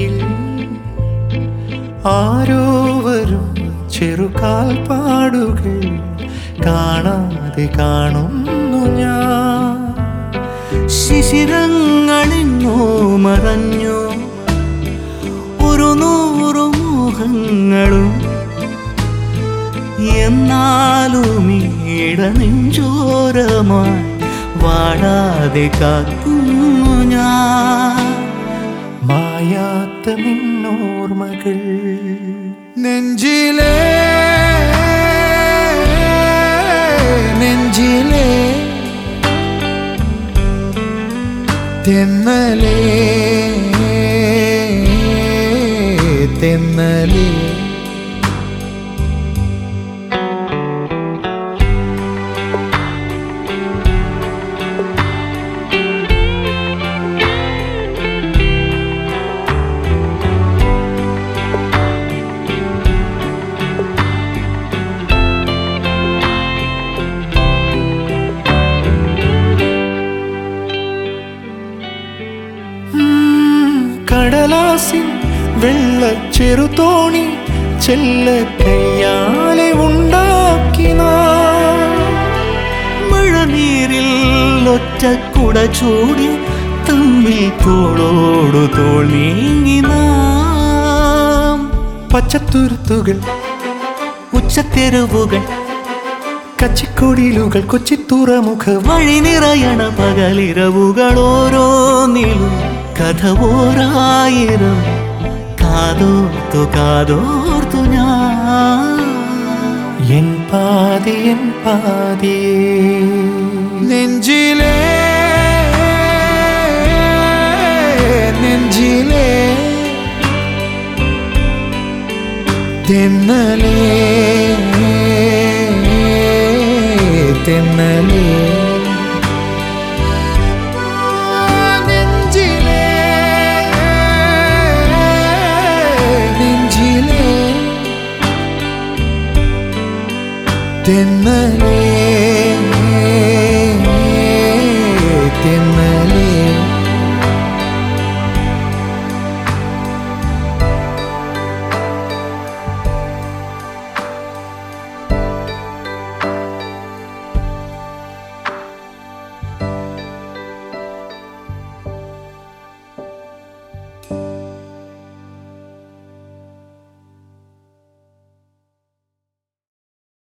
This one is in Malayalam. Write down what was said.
അരികിൽ ആരോ വരും ചെറുകാൽപ്പാടുകൾ കാണാതെ കാണുന്നു ഞാൻ. ശിശിരങ്ങളെന്നോ മറഞ്ഞു ഒരു നൂറു മോഹങ്ങളും, എന്നാലും ഇടനെഞ്ചോരമായി വാടാതെ കാക്കുന്നു ഞാൻ. മായാത്ത നിന്നോർമകൾ നെഞ്ചിലേ നെഞ്ചിലേ തെന്നലേ തെന്നലേ. കടലാസിൻ വെള്ളച്ചെറുതോണി ചെല്ലക്കയ്യാലെ ഉണ്ടാക്കിന, മഴനീരിൽ ഒറ്റക്കുട ചൂടി തമ്മിൽ തോളോടു തോൾ നീങ്ങിന. പച്ചത്തുരുത്തുകൾ ഉച്ചത്തെരുവുകൾ കച്ചിക്കൊടിലുകൾ കൊച്ചിത്തുറമുഖ വഴി നിറയണ പകലിരവുകൾ ഓരോന്നിലും കഥ ഓരായിരം കാതോർത്തു കാതോർത്തു ഞാൻ. എൻ പാതി എൻ പാതിയേ നെഞ്ചിലേ നെഞ്ചിലേ തെന്നലേ തെന്നലേ. തെന്നലേ